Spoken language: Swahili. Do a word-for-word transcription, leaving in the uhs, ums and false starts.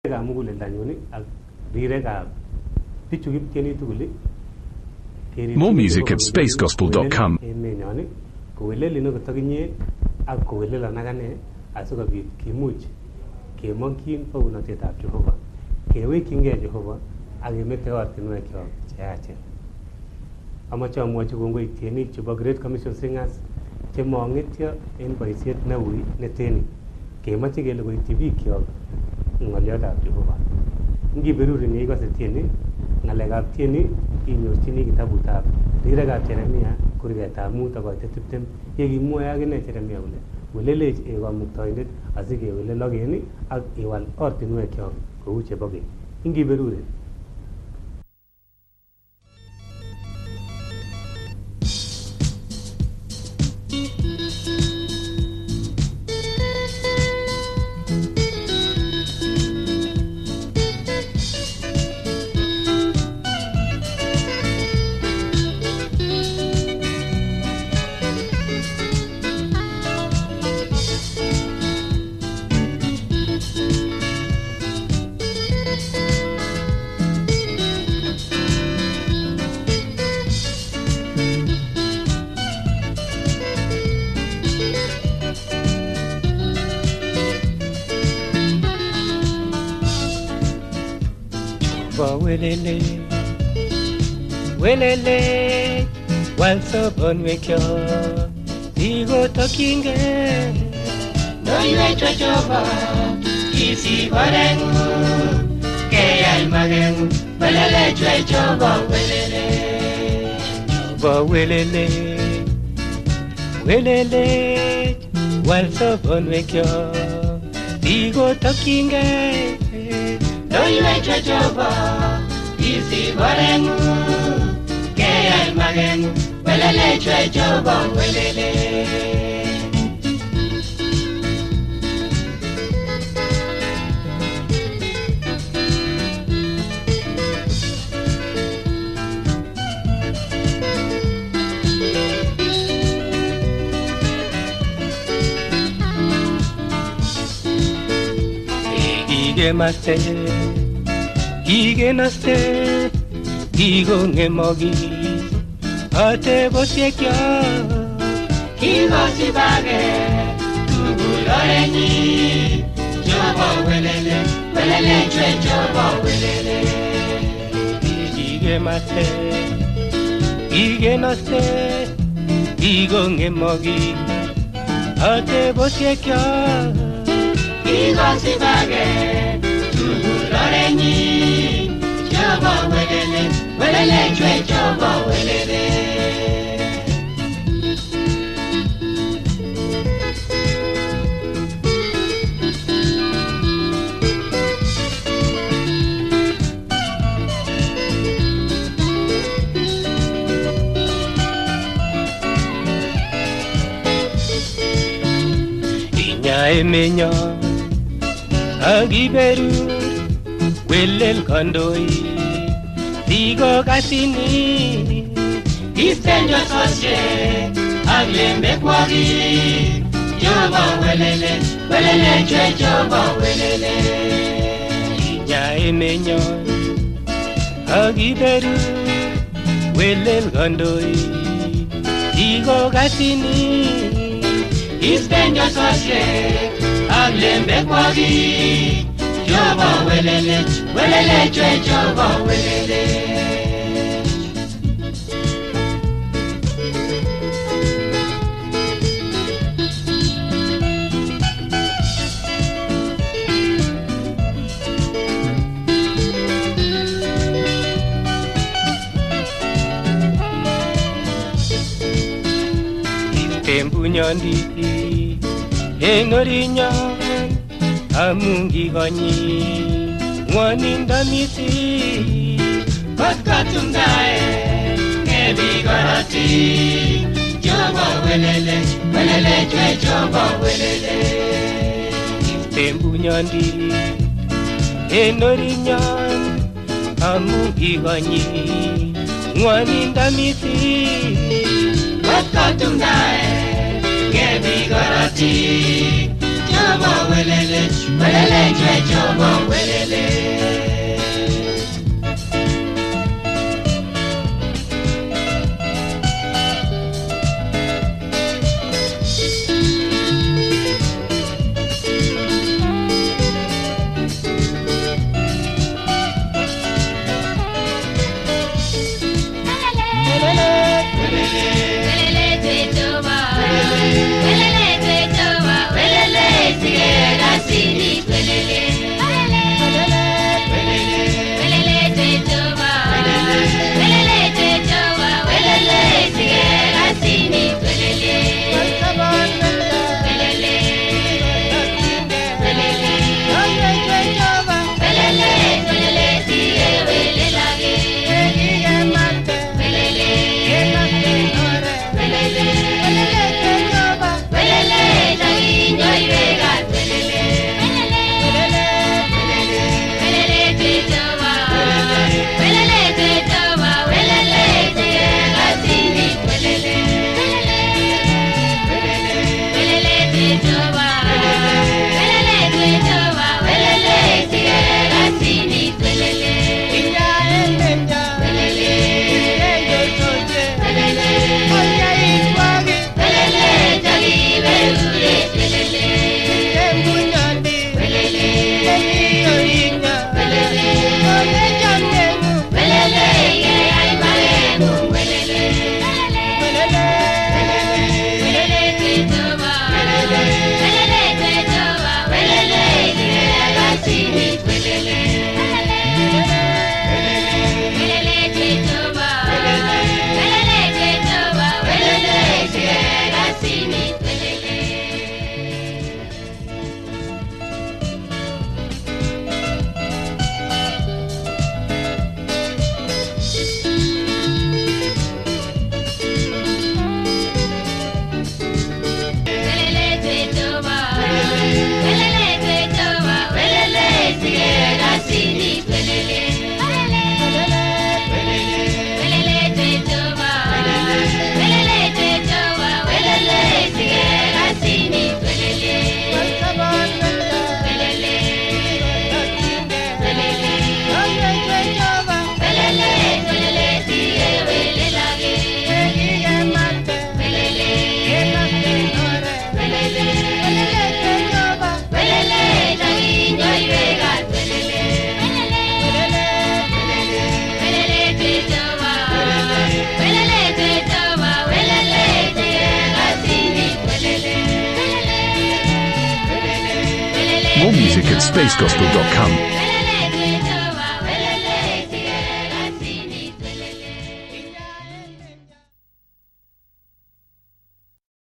More music at space gospel dot com. Amache amwochi kongoi tienik chebo Great Commission Singers che mong'etyo en boisiet neui neteni kemoche kele koityi bikyok ng'oliotab Jehova. Ngiberurin yeikose tieni ng'alekab tieni inyorchini kitabutab rirekab Jeremia kurgetab mut akoite tiptem yekimwoe akine Jeremia kole welelech e kamuktoindet asikewele logen ak iwal ortinwekyok kou chebo keny. Ngiberurin welele welele walsobon wekyo digo tokinge noiwe chochoba kisi barengu keyal magengu welele chochoba welele choba welele welele walsobon wekyo digo tokinge noiwe chochoba kisi barengu keyal magengu welele chochoba welele Gige maste, gige naste, gigo ngemogi, ate bosiekyo, gigo sibage, tuguloreni, jobo welele, welele chwe jobo welele. Gige maste, gige naste, gigo ngemogi, ate bosiekyo, gigo sibage, tuguloreni, jobo welele, welele chwe jobo welele. Inya emenya agiberu welel kandoi digo kasini istenjo sosye aglembe kwagi joba welele welele chwe joba welele. Inya emenya agiberu welel kandoi digo kasini istenjo sosye aglembe kwagi joba welele welele chwe joba welele. Tembu nyondi enorinya amungi gani ngwaninda misi katkatundae kebi garati joba welele welele chwe joba welele. Tembu nyondi enorinya amungi gani ngwaninda misi katkatundae kebi garati joba welele welele chwe joba welele. at space gospel dot com.